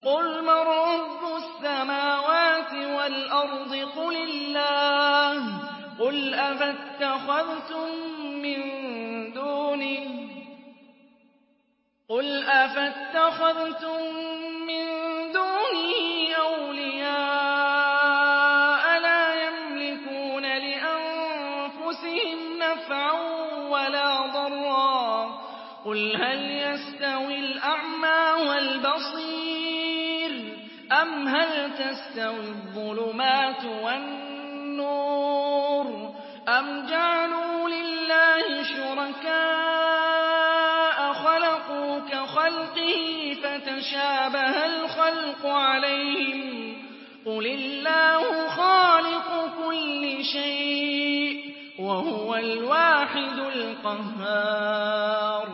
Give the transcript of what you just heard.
قُلْ مَن رَّبُّ السَّمَاوَاتِ وَالْأَرْضِ قُلِ اللَّهُ ۚ قُلْ أَفَاتَّخَذْتُم مِّن دُونِهِ أَوْلِيَاءَ لَا يَمْلِكُونَ لِأَنفُسِهِمْ نَفْعًا وَلَا ضَرًّا ۚ قُلْ هَلْ يَسْتَوِي الْأَعْمَىٰ وَالْبَصِيرُ أَمْ هَلْ تَسْتَوِي الظُّلُمَاتُ وَالنُّورُ أَمْ جَعَلُوا لِلَّهِ شُرَكَاءَ خَلَقُوا كَخَلْقِهِ فَتَشَابَهَ الْخَلْقُ عَلَيْهِمْ ۚ قُلِ اللَّهُ خَالِقُ كُلِّ شَيْءٍ وَهُوَ الْوَاحِدُ الْقَهَّارُ